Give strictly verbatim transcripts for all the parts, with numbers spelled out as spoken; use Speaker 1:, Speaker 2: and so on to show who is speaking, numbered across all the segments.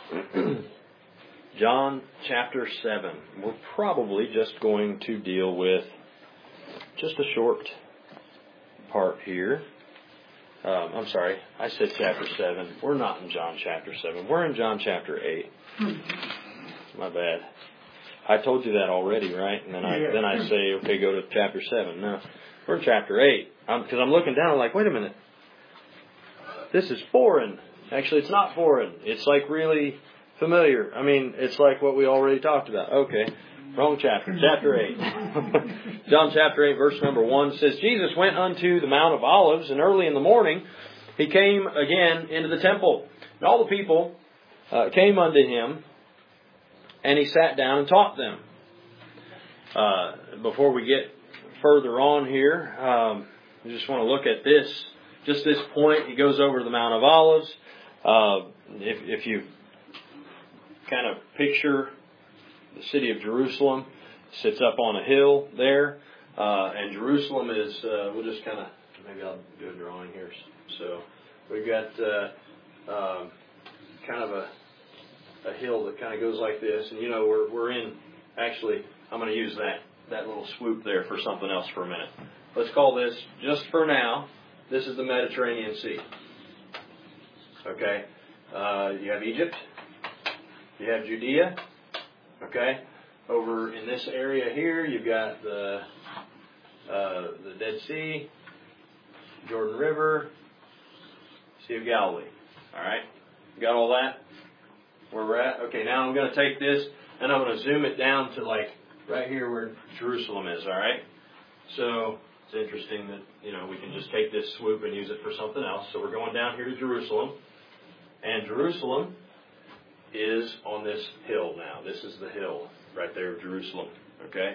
Speaker 1: John chapter seven. We're probably just going to deal with just a short part here. Um, I'm sorry, I said chapter seven. We're not in John chapter seven. We're in John chapter eight. My bad. I told you that already, right? And then I then I say, okay, go to chapter seven. No, we're in chapter eight. Because I'm, I'm looking down, I'm like, wait a minute. This is foreign. Actually, it's not foreign. It's like really familiar. I mean, it's like what we already talked about. Okay, wrong chapter. Chapter eight. John chapter eight, verse number one says, Jesus went unto the Mount of Olives, and early in the morning he came again into the temple. And all the people uh, came unto him, and he sat down and taught them. Uh, before we get further on here, um, I just want to look at this. Just this point, he goes over to the Mount of Olives. Uh, if, if you kind of picture the city of Jerusalem, sits up on a hill there, uh, and Jerusalem is, uh, we'll just kind of, maybe I'll do a drawing here. So we've got uh, um, kind of a, a hill that kind of goes like this, and you know, we're, we're in, actually, I'm going to use that, that little swoop there for something else for a minute. Let's call this, just for now, this is the Mediterranean Sea. Okay? Uh, you have Egypt. You have Judea. Okay? Over in this area here, you've got the uh, the Dead Sea, Jordan River, Sea of Galilee. All right? You got all that? Where we're at? Okay, now I'm going to take this and I'm going to zoom it down to like right here where Jerusalem is. All right? So it's interesting that, you know, we can just take this swoop and use it for something else. So we're going down here to Jerusalem. And Jerusalem is on this hill now. This is the hill right there of Jerusalem. Okay?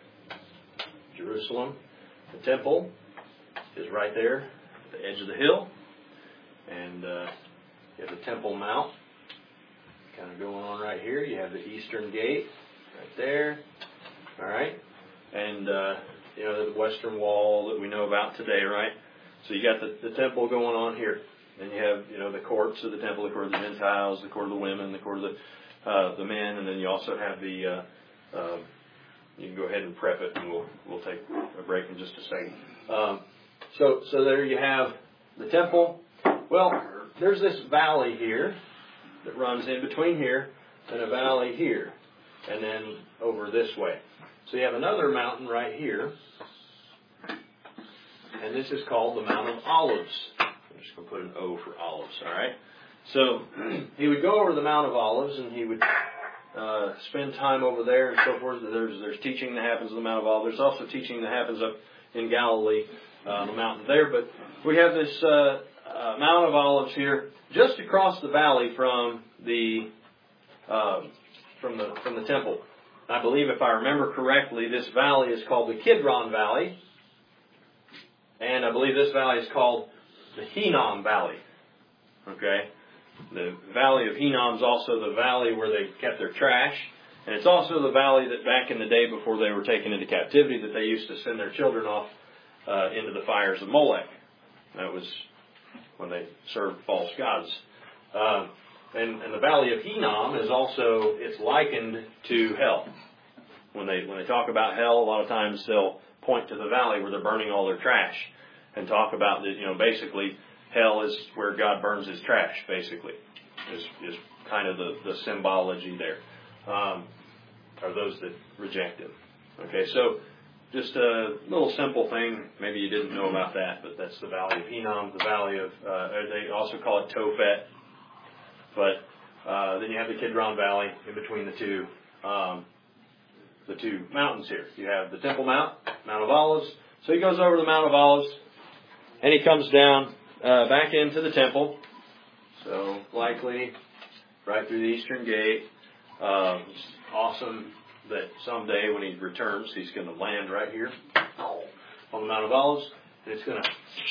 Speaker 1: Jerusalem. The temple is right there at the edge of the hill. And uh, you have the Temple Mount kind of going on right here. You have the Eastern Gate right there. All right? And uh, you know, the Western Wall that we know about today, right? So you got the, the temple going on here. Then you have, you know, the courts of the temple, the court of the Gentiles, the court of the women, the court of the uh, the men, and then you also have the, uh, uh, you can go ahead and prep it, and we'll we'll take a break in just a second. Um, so so there you have the temple. Well, there's this valley here that runs in between here and a valley here, and then over this way. So you have another mountain right here, and this is called the Mount of Olives. I'm just going to put an O for olives, all right? So he would go over the Mount of Olives, and he would uh, spend time over there and so forth. There's, there's teaching that happens on the Mount of Olives. There's also teaching that happens up in Galilee, uh, on the mountain there. But we have this uh, uh, Mount of Olives here, just across the valley from the uh, from the from the temple. I believe, if I remember correctly, this valley is called the Kidron Valley. And I believe this valley is called the Hinnom Valley. Okay? The valley of Hinnom is also the valley where they kept their trash. And it's also the valley that back in the day before they were taken into captivity that they used to send their children off uh, into the fires of Molech. That was when they served false gods. Uh, And, and the valley of Hinnom is also, it's likened to hell. When they when they talk about hell, a lot of times they'll point to the valley where they're burning all their trash and talk about, the, you know, basically hell is where God burns his trash, basically, is, is kind of the, the symbology there. Um, are those that reject him. Okay, so just a little simple thing. Maybe you didn't know about that, but that's the valley of Hinnom, the valley of, uh, they also call it Tophet. But uh, then you have the Kidron Valley in between the two um, the two mountains here. You have the Temple Mount, Mount of Olives. So he goes over the Mount of Olives, and he comes down uh, back into the temple. So likely right through the Eastern Gate. Um, it's awesome that someday when he returns, he's going to land right here on the Mount of Olives. And it's going to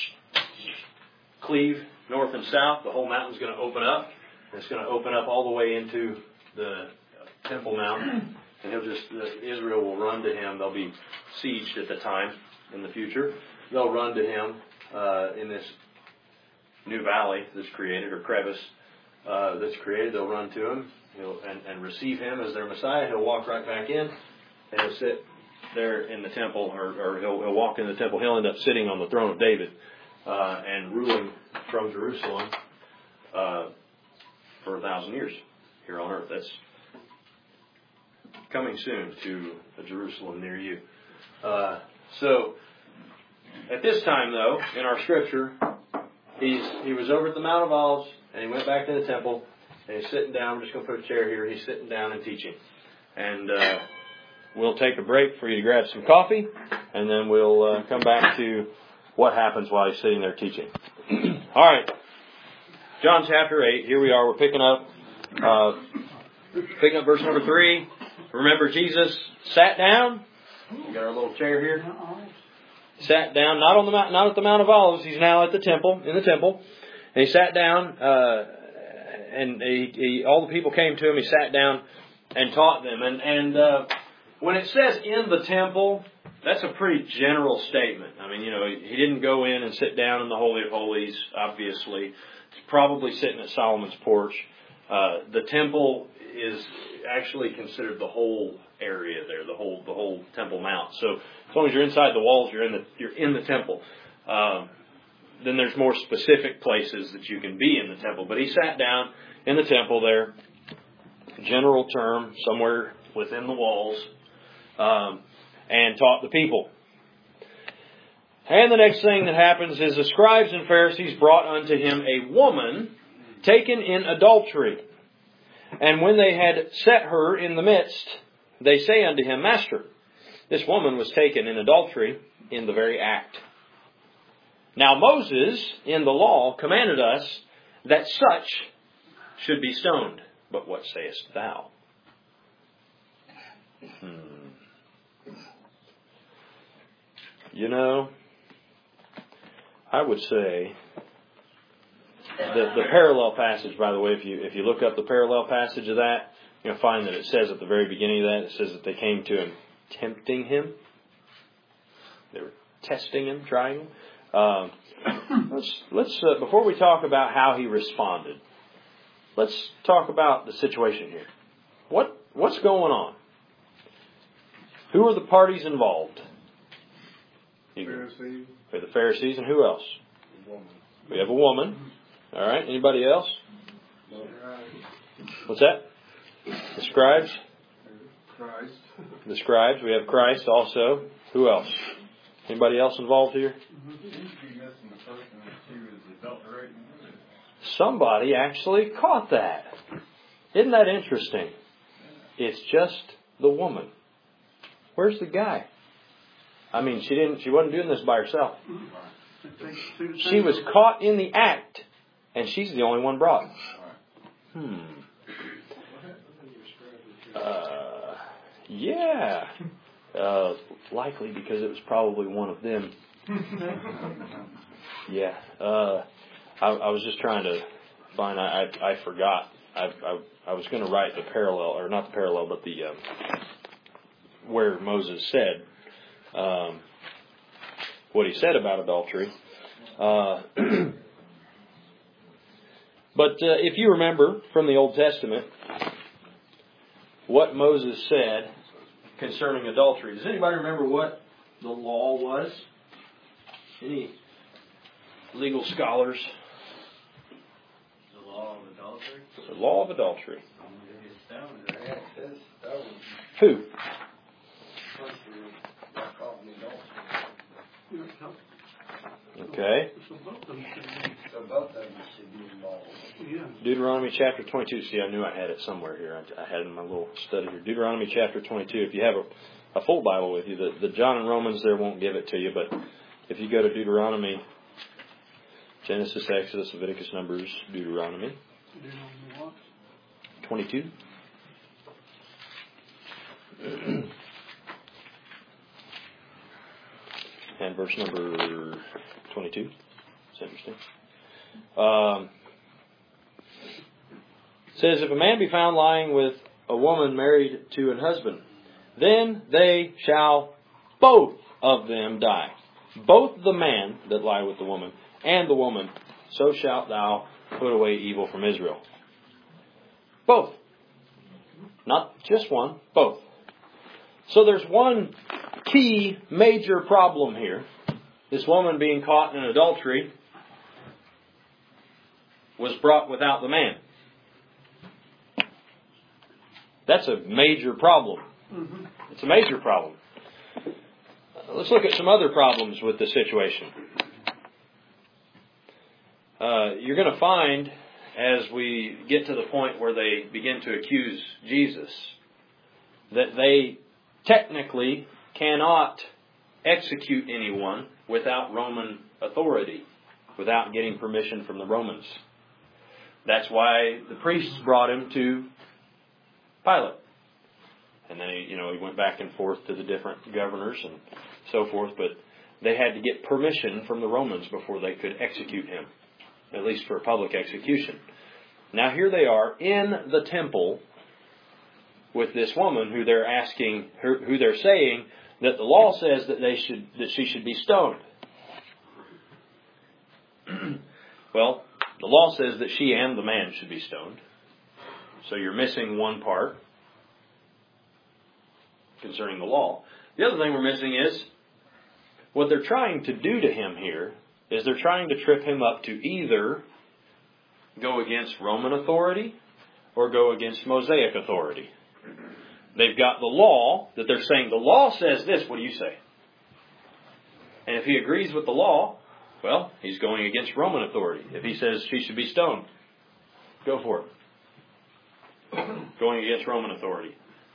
Speaker 1: cleave north and south. The whole mountain's going to open up. It's going to open up all the way into the Temple Mount, and he'll just uh, Israel will run to him. They'll be sieged at the time in the future. They'll run to him uh, in this new valley that's created, or crevice, uh, that's created, they'll run to him he'll, and, and receive him as their Messiah. He'll walk right back in, and he'll sit there in the temple, or, or he'll, he'll walk in the temple. He'll end up sitting on the throne of David uh, and ruling from Jerusalem uh, for a thousand years here on earth. That's coming soon to a Jerusalem near you. Uh, so, at this time, though, in our scripture, he's he was over at the Mount of Olives, and he went back to the temple, and he's sitting down. I'm just going to put a chair here. He's sitting down and teaching. And uh, we'll take a break for you to grab some coffee, and then we'll uh, come back to what happens while he's sitting there teaching. All right. John chapter eight. Here we are. We're picking up, uh, picking up verse number three. Remember, Jesus sat down. We got our little chair here. Sat down, not on the mount, not at the Mount of Olives. He's now at the temple, in the temple, and he sat down. Uh, and he, he, all the people came to him. He sat down and taught them. And and uh, when it says in the temple, that's a pretty general statement. I mean, you know, he didn't go in and sit down in the Holy of Holies. Obviously, he's probably sitting at Solomon's porch. Uh, the temple is actually considered the whole area there, the whole the whole Temple Mount. So as long as you're inside the walls, you're in the you're in the temple. Um, then there's more specific places that you can be in the temple. But he sat down in the temple there, general term, somewhere within the walls, um, and taught the people. And the next thing that happens is the scribes and Pharisees brought unto him a woman taken in adultery. And when they had set her in the midst, they say unto him, Master, this woman was taken in adultery in the very act. Now Moses in the law commanded us that such should be stoned. But what sayest thou? Hmm. You know, I would say the, the parallel passage, by the way, if you if you look up the parallel passage of that, you'll find that it says at the very beginning of that, it says that they came to him tempting him. They were testing him, trying him. Um, let's let's uh, before we talk about how he responded, let's talk about the situation here. What what's going on? Who are the parties involved?
Speaker 2: Pharisees.
Speaker 1: We have the Pharisees, and who else?
Speaker 2: The woman.
Speaker 1: We have a woman. All right. Anybody else?
Speaker 2: No.
Speaker 1: What's that? The scribes.
Speaker 2: Christ.
Speaker 1: The scribes. We have Christ also. Who else? Anybody else involved here? Somebody actually caught that. Isn't that interesting? It's just the woman. Where's the guy? I mean, she didn't. She wasn't doing this by herself. She was caught in the act, and she's the only one brought. Hmm. Uh, yeah. Uh, likely because it was probably one of them. Yeah. Uh, I, I was just trying to find. I I, I forgot. I, I I was going to write the parallel, or not the parallel, but the um, where Moses said um, what he said about adultery. Uh, but uh, if you remember from the Old Testament what Moses said concerning adultery, does anybody remember what the law was? Any legal scholars?
Speaker 2: The law of adultery?
Speaker 1: The law of adultery. Who? Okay.
Speaker 2: So both of them should be involved.
Speaker 1: Deuteronomy chapter twenty-two. See, I knew I had it somewhere here. I, I had it in my little study here. Deuteronomy chapter twenty-two. If you have a, a full Bible with you, the, the John and Romans there won't give it to you, but if you go to Deuteronomy, Genesis, Exodus, Leviticus, Numbers, Deuteronomy twenty-two. And verse number twenty-two. It's interesting. Um, it says, if a man be found lying with a woman married to an husband, then they shall both of them die. Both the man that lie with the woman and the woman, so shalt thou put away evil from Israel. Both. Not just one, both. So there's one key major problem here. This woman being caught in adultery was brought without the man. That's a major problem. Mm-hmm. It's a major problem. Let's look at some other problems with the situation. Uh, you're going to find, as we get to the point where they begin to accuse Jesus, that they technically cannot execute anyone without Roman authority, without getting permission from the Romans. That's why the priests brought him to Pilate. And then he, you know, he went back and forth to the different governors and so forth, but they had to get permission from the Romans before they could execute him, at least for a public execution. Now here they are in the temple with this woman who they're asking, who they're saying that the law says that they should, that she should be stoned. Well, the law says that she and the man should be stoned. So you're missing one part concerning the law. The other thing we're missing is what they're trying to do to him here is they're trying to trip him up to either go against Roman authority or go against Mosaic authority. They've got the law that they're saying, the law says this, what do you say? And if he agrees with the law, well, he's going against Roman authority. If he says she should be stoned, go for it. Going against Roman authority,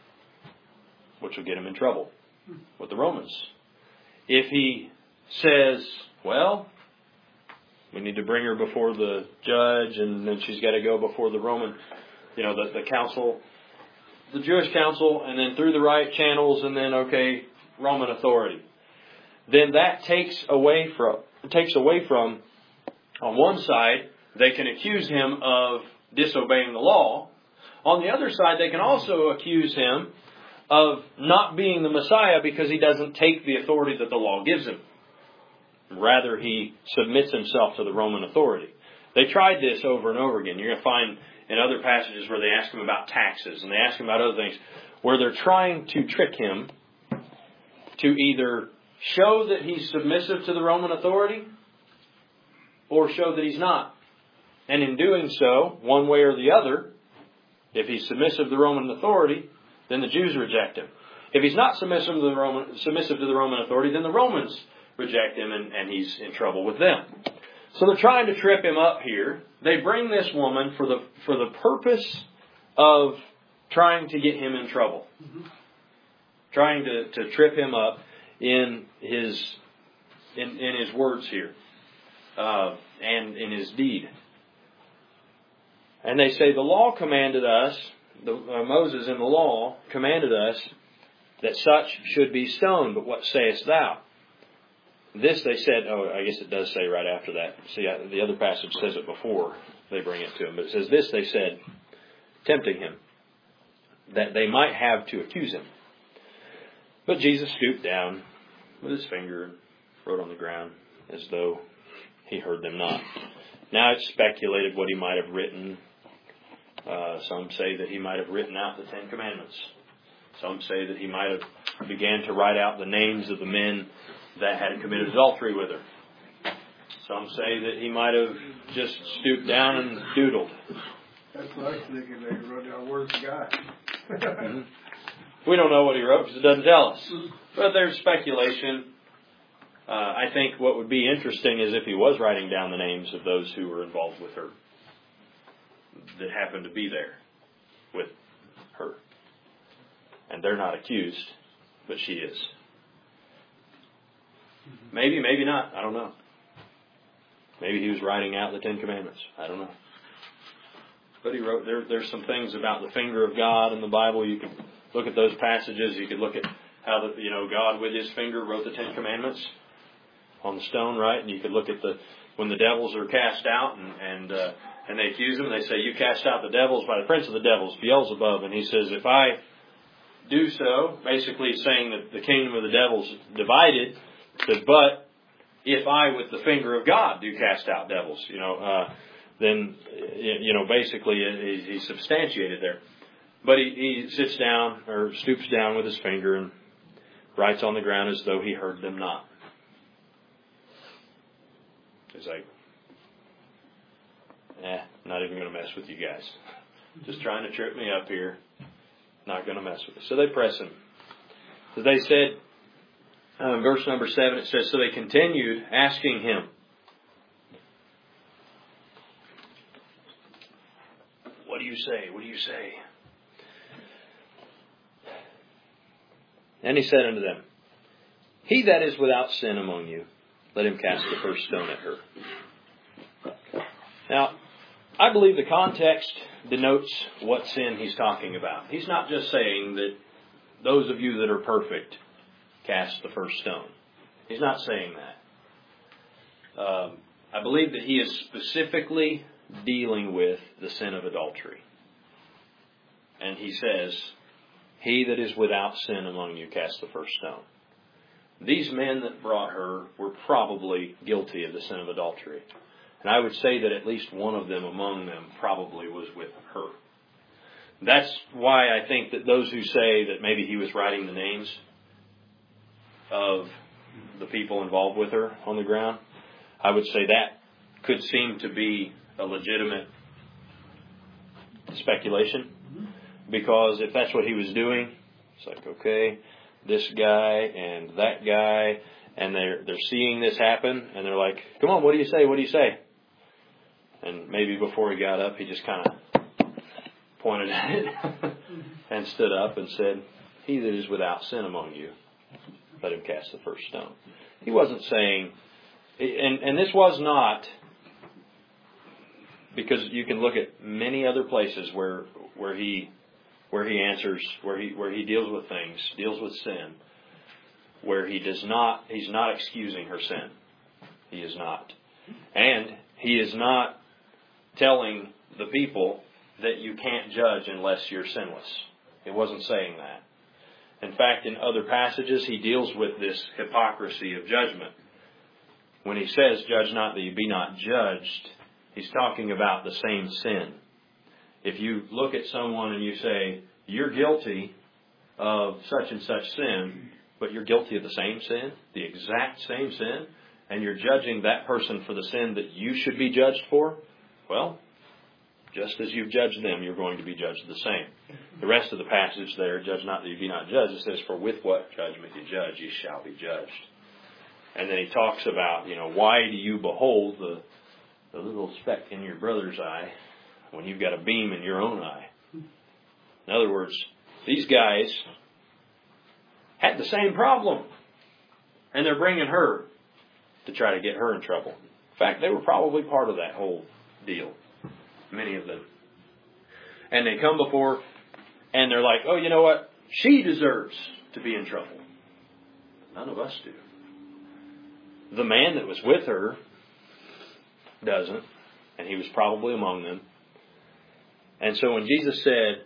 Speaker 1: which will get him in trouble with the Romans. If he says, well, we need to bring her before the judge and then she's got to go before the Roman, you know, the, the council, the Jewish council, and then through the right channels, and then, okay, Roman authority. Then that takes away from, takes away from, on one side, they can accuse him of disobeying the law. On the other side, they can also accuse him of not being the Messiah because he doesn't take the authority that the law gives him. Rather, he submits himself to the Roman authority. They tried this over and over again. You're going to find in other passages where they ask him about taxes and they ask him about other things, where they're trying to trick him to either show that he's submissive to the Roman authority or show that he's not. And in doing so, one way or the other, if he's submissive to the Roman authority, then the Jews reject him. If he's not submissive to the Roman, submissive to the Roman authority, then the Romans reject him and, and he's in trouble with them. So they're trying to trip him up here. They bring this woman for the for the purpose of trying to get him in trouble. Mm-hmm. Trying to, to trip him up in his in, in his words here. Uh, and in his deed. And they say the law commanded us, the, uh, Moses in the law commanded us that such should be stoned. But what sayest thou? This they said, oh, I guess it does say right after that. See, the other passage says it before they bring it to him. But it says, this they said, tempting him, that they might have to accuse him. But Jesus stooped down with his finger and wrote on the ground as though he heard them not. Now it's speculated what he might have written. Uh, some say that he might have written out the Ten Commandments. Some say that he might have began to write out the names of the men that had committed adultery with her. Some say that he might have just stooped down and doodled.
Speaker 2: That's what I was thinking. They wrote down words of God.
Speaker 1: Mm-hmm. We don't know what he wrote because it doesn't tell us. But there's speculation. Uh, I think what would be interesting is if he was writing down the names of those who were involved with her, that happened to be there with her. And they're not accused, but she is. Maybe, maybe not. I don't know. Maybe he was writing out the Ten Commandments. I don't know. But he wrote, there, there's some things about the finger of God in the Bible. You can look at those passages. You could look at how the, you know, God with his finger wrote the Ten Commandments on the stone, right? And you could look at the, when the devils are cast out and, and, uh, and they accuse him, they say, you cast out the devils by the prince of the devils, Beelzebub. And he says, if I do so, basically saying that the kingdom of the devils divided, says, but if I with the finger of God do cast out devils, you know, uh, then, you know, basically he's substantiated there. But he, he sits down or stoops down with his finger and writes on the ground as though he heard them not. He's like, eh, not even going to mess with you guys. Just trying to trip me up here. Not going to mess with you. So they press him. So they said, uh, verse number seven, it says, so they continued asking him, what do you say? What do you say? And he said unto them, he that is without sin among you, let him cast the first stone at her. Now, I believe the context denotes what sin he's talking about. He's not just saying that those of you that are perfect cast the first stone. He's not saying that. Um, I believe that he is specifically dealing with the sin of adultery. And he says, he that is without sin among you cast the first stone. These men that brought her were probably guilty of the sin of adultery. And I would say that at least one of them among them probably was with her. That's why I think that those who say that maybe he was writing the names of the people involved with her on the ground, I would say that could seem to be a legitimate speculation. Because if that's what he was doing, it's like, okay, this guy and that guy, and they're they're seeing this happen, and they're like, come on, what do you say? What do you say? And maybe before he got up, he just kind of pointed at it and stood up and said, he that is without sin among you, let him cast the first stone. He wasn't saying, and, and this was not, because you can look at many other places where where he where he answers, where he where he deals with things, deals with sin, where he does not, he's not excusing her sin. He is not. And he is not telling the people that you can't judge unless you're sinless. It wasn't saying that. In fact, in other passages, he deals with this hypocrisy of judgment. When he says, judge not that you be not judged, he's talking about the same sin. If you look at someone and you say, you're guilty of such and such sin, but you're guilty of the same sin, the exact same sin, and you're judging that person for the sin that you should be judged for, well, just as you've judged them, you're going to be judged the same. The rest of the passage there, judge not that you be not judged, it says, for with what judgment you judge, you shall be judged. And then he talks about, you know, why do you behold the, the little speck in your brother's eye when you've got a beam in your own eye? In other words, these guys had the same problem. And they're bringing her to try to get her in trouble. In fact, they were probably part of that whole deal. Many of them. And they come before, and they're like, oh, you know what? She deserves to be in trouble. None of us do. The man that was with her doesn't. And he was probably among them. And so when Jesus said,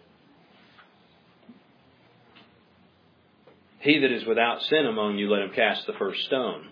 Speaker 1: he that is without sin among you, let him cast the first stone.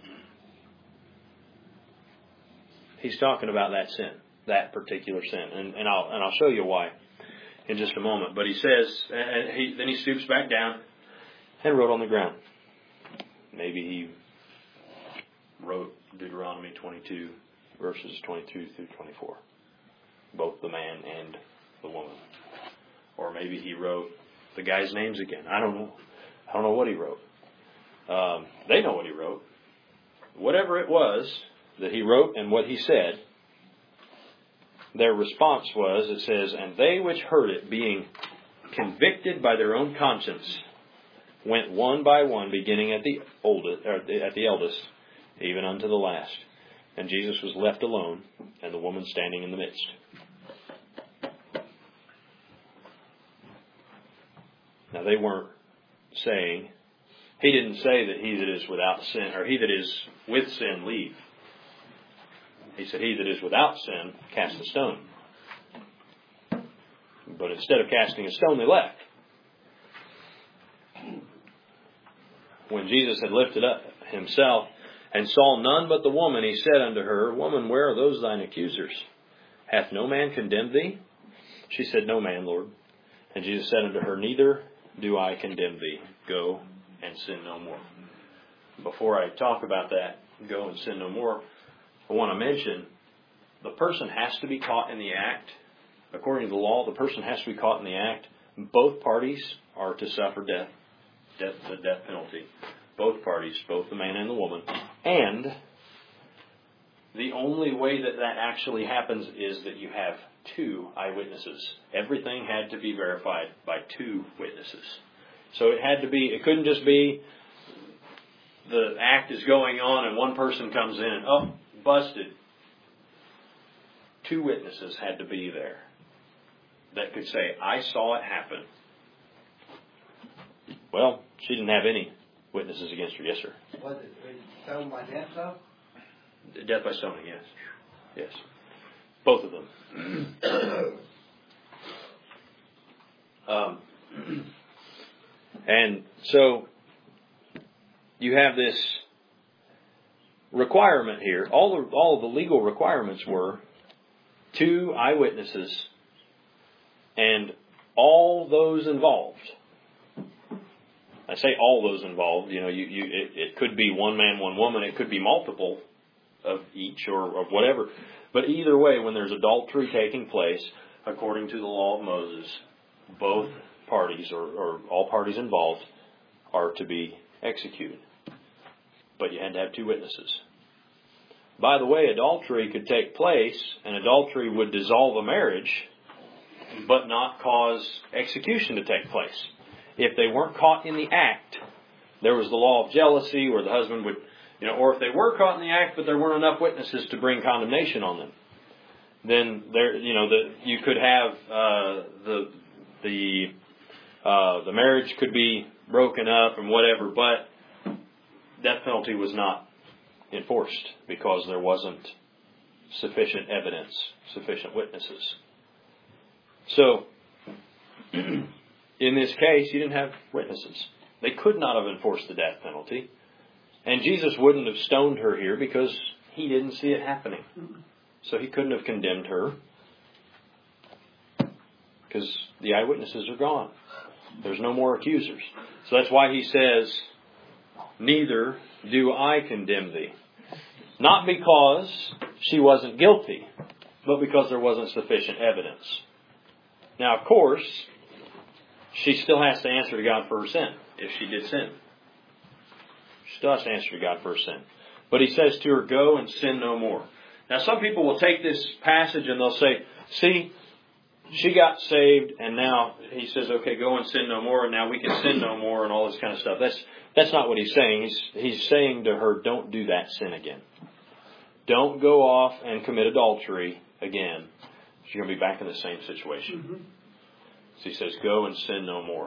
Speaker 1: He's talking about that sin, that particular sin. And, and, I'll, and I'll show you why in just a moment. But he says, and he, then he stoops back down and wrote on the ground. Maybe he wrote Deuteronomy twenty-two, verses twenty-two through twenty-four. Both the man and the woman. Or maybe he wrote the guy's names again. I don't know. I don't know what he wrote. Um, they know what he wrote. Whatever it was that he wrote and what he said, their response was, it says, and they which heard it, being convicted by their own conscience, went one by one, beginning at the oldest, or at the eldest, even unto the last. And Jesus was left alone, and the woman standing in the midst. Now they weren't saying, he didn't say that he that is without sin, or he that is with sin, leave. He said, he that is without sin, cast a stone. But instead of casting a stone, they left. When Jesus had lifted up himself and saw none but the woman, he said unto her, woman, where are those thine accusers?
Speaker 3: Hath no man condemned thee? She said, No man, Lord. And Jesus said unto her, Neither do I condemn thee. Go and sin no more. Before I talk about that, go and sin no more, I want to mention the person has to be caught in the act. According to the law, the person has to be caught in the act. Both parties are to suffer death, death, the death penalty. Both parties, both the man and the woman. And the only way that that actually happens is that you have two eyewitnesses. Everything had to be verified by two witnesses. So it had to be, it couldn't just be the act is going on and one person comes in and, oh, busted. Two witnesses had to be there that could say, I saw it happen. Well, she didn't have any witnesses against her. Yes, sir.
Speaker 2: Was it stoned by death, though?
Speaker 3: Death by stoning, yes. Yes. Both of them. um, and so you have this requirement here. All the, all of the legal requirements were two eyewitnesses and all those involved. I say all those involved. You know, you, you it, it could be one man, one woman. It could be multiple of each or of whatever. But either way, when there's adultery taking place, according to the law of Moses, both parties or, or all parties involved are to be executed. But you had to have two witnesses. By the way, adultery could take place, and adultery would dissolve a marriage, but not cause execution to take place. If they weren't caught in the act, there was the law of jealousy where the husband would, you know, or if they were caught in the act but there weren't enough witnesses to bring condemnation on them, then there, you know, the, you could have uh, the the uh, the marriage could be broken up and whatever, but death penalty was not enforced because there wasn't sufficient evidence, sufficient witnesses. So, in this case, you didn't have witnesses. They could not have enforced the death penalty. And Jesus wouldn't have stoned her here because he didn't see it happening. So he couldn't have condemned her because the eyewitnesses are gone. There's no more accusers. So that's why he says, Neither do I condemn thee. Not because she wasn't guilty, but because there wasn't sufficient evidence. Now, of course, she still has to answer to God for her sin, if she did sin. She still has to answer to God for her sin. But he says to her, Go and sin no more. Now, some people will take this passage and they'll say, See, she got saved, and now he says, okay, go and sin no more, and now we can sin no more, and all this kind of stuff. That's that's not what he's saying. He's, he's saying to her, don't do that sin again. Don't go off and commit adultery again. You're going to be back in the same situation. Mm-hmm. So he says, go and sin no more.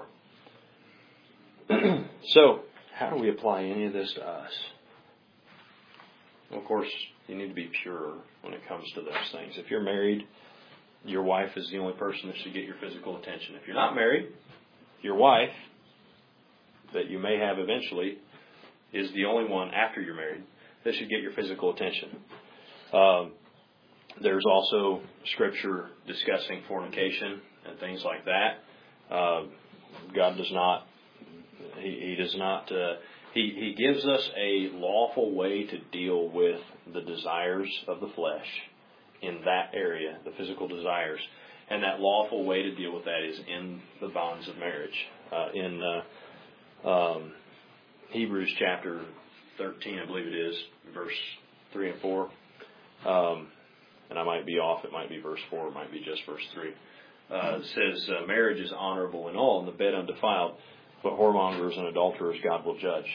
Speaker 3: So, how do we apply any of this to us? Well, of course, you need to be pure when it comes to those things. If you're married, your wife is the only person that should get your physical attention. If you're not married, your wife, that you may have eventually, is the only one after you're married that should get your physical attention. Um, there's also scripture discussing fornication and things like that. Uh, God does not, He, he does not, uh, he, he gives us a lawful way to deal with the desires of the flesh in that area, the physical desires. And that lawful way to deal with that is in the bonds of marriage. Uh, in uh, um, Hebrews chapter thirteen, I believe it is, verse three and four. Um, and I might be off, it might be verse four, it might be just verse three. Uh, it says, uh, marriage is honorable in all, and the bed undefiled, but whoremongers and adulterers God will judge.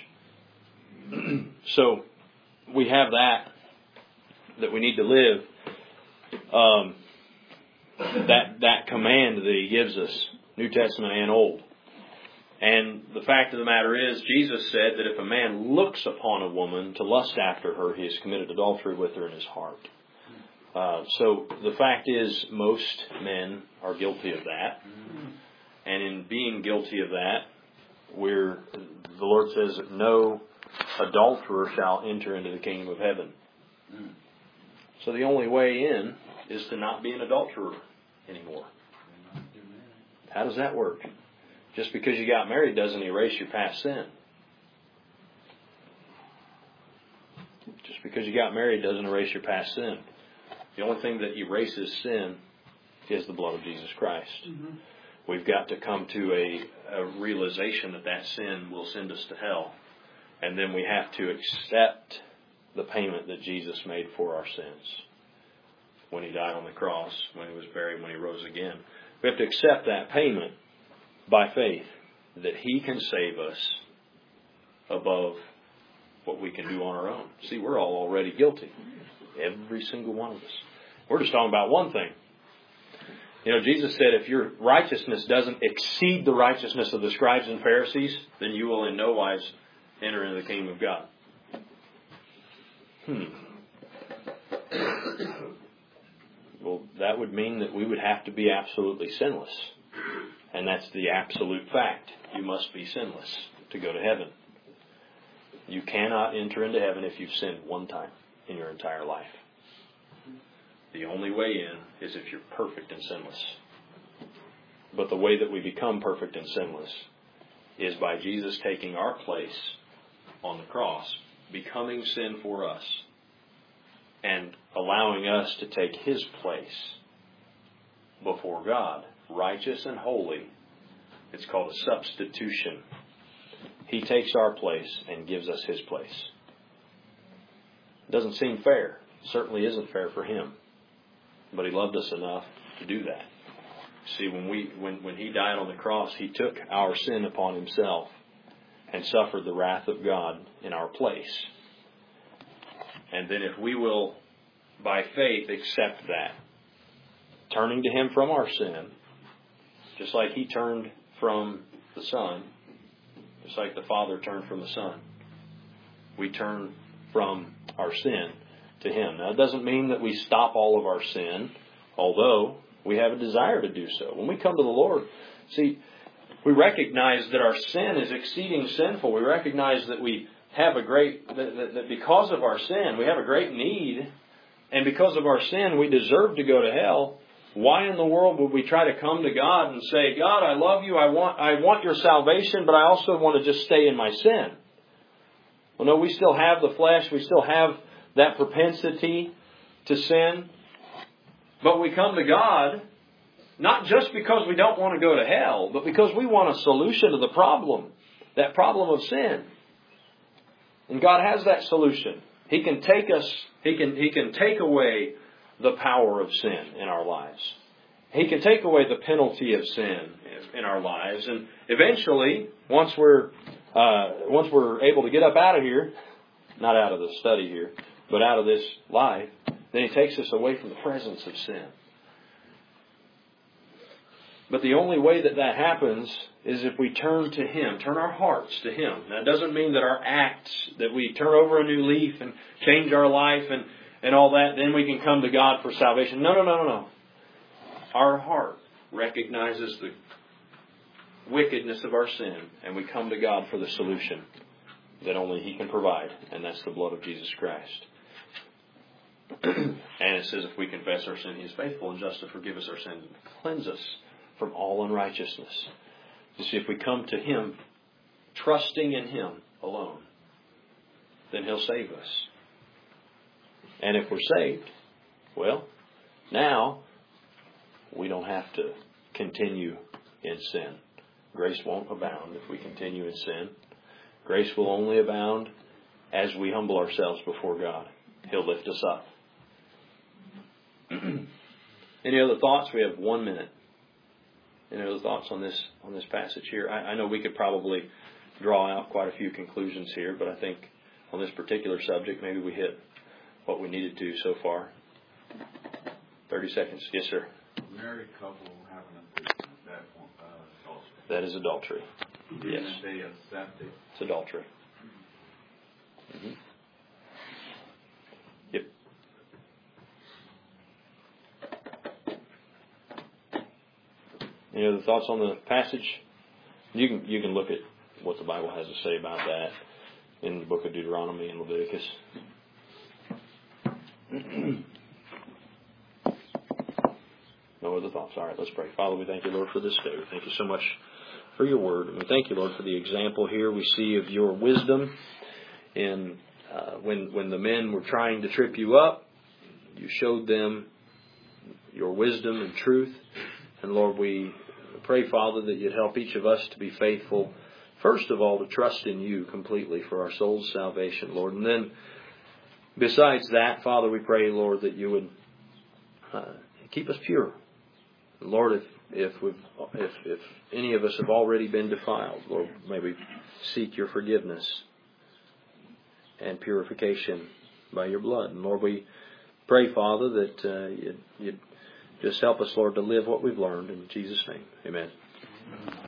Speaker 3: So, we have that, that we need to live. Um, that that command that he gives us, New Testament and Old. And the fact of the matter is, Jesus said that if a man looks upon a woman to lust after her, he has committed adultery with her in his heart. Uh, so the fact is, most men are guilty of that. And in being guilty of that, we're, the Lord says that no adulterer shall enter into the kingdom of heaven. So the only way in is to not be an adulterer anymore. How does that work? Just because you got married doesn't erase your past sin. Just because you got married doesn't erase your past sin. The only thing that erases sin is the blood of Jesus Christ. Mm-hmm. We've got to come to a, a realization that that sin will send us to hell. And then we have to accept the payment that Jesus made for our sins. When He died on the cross, when He was buried, when He rose again. We have to accept that payment by faith, that He can save us above what we can do on our own. See, we're all already guilty. Every single one of us. We're just talking about one thing. You know, Jesus said, if your righteousness doesn't exceed the righteousness of the scribes and Pharisees, then you will in no wise enter into the kingdom of God. Hmm. Well, that would mean that we would have to be absolutely sinless. And that's the absolute fact. You must be sinless to go to heaven. You cannot enter into heaven if you've sinned one time in your entire life. The only way in is if you're perfect and sinless. But the way that we become perfect and sinless is by Jesus taking our place on the cross, becoming sin for us, and allowing us to take His place before God, righteous and holy. It's called a substitution. He takes our place and gives us His place. It doesn't seem fair. It certainly isn't fair for Him. But He loved us enough to do that. See, when we when, when He died on the cross, He took our sin upon Himself and suffered the wrath of God in our place. And then if we will, by faith, accept that, turning to Him from our sin, just like He turned from the Son, just like the Father turned from the Son, we turn from our sin to Him. Now, it doesn't mean that we stop all of our sin, although we have a desire to do so. When we come to the Lord, see, we recognize that our sin is exceeding sinful. We recognize that we have a great, that, that, that because of our sin, we have a great need, and because of our sin, we deserve to go to hell. Why in the world would we try to come to God and say, God, I love you, I want, I want your salvation, but I also want to just stay in my sin? Well, no, we still have the flesh, we still have that propensity to sin, but we come to God not just because we don't want to go to hell, but because we want a solution to the problem, that problem of sin. And God has that solution. He can take us, He can, He can take away the power of sin in our lives. He can take away the penalty of sin in our lives. And eventually, once we're, uh, once we're able to get up out of here, not out of the study here, but out of this life, then He takes us away from the presence of sin. But the only way that that happens is if we turn to Him, turn our hearts to Him. That doesn't mean that our acts, that we turn over a new leaf and change our life and, and all that, then we can come to God for salvation. No, no, no, no, no. Our heart recognizes the wickedness of our sin, and we come to God for the solution that only He can provide, and that's the blood of Jesus Christ. And it says if we confess our sin, He is faithful and just to forgive us our sins and cleanse us from all unrighteousness. You see, if we come to Him, trusting in Him alone, then He'll save us. And if we're saved, well, now we don't have to continue in sin. Grace won't abound if we continue in sin. Grace will only abound as we humble ourselves before God. He'll lift us up. Any other thoughts? We have one minute. Any other thoughts on this on this passage here? I, I know we could probably draw out quite a few conclusions here, but I think on this particular subject, maybe we hit what we needed to so far. Thirty seconds. Yes, sir.
Speaker 4: A married couple having a that uh, adultery.
Speaker 3: That is adultery. Yes.
Speaker 4: They accept it.
Speaker 3: It's adultery. Mm-hmm. Yep. Any other thoughts on the passage? You can you can look at what the Bible has to say about that in the book of Deuteronomy and Leviticus. No other thoughts. All right, let's pray. Father, we thank you, Lord, for this day. We thank you so much for your word. And we thank you, Lord, for the example here we see of your wisdom. And uh, when, when the men were trying to trip you up, you showed them your wisdom and truth. And Lord, we pray, Father, that you'd help each of us to be faithful, first of all, to trust in you completely for our soul's salvation, Lord. And then, besides that, Father, we pray, Lord, that you would uh, keep us pure. Lord, if if we've if if any of us have already been defiled, Lord, may we seek your forgiveness and purification by your blood. And Lord, we pray, Father, that uh, you'd, you'd just help us, Lord, to live what we've learned. In Jesus' name, amen.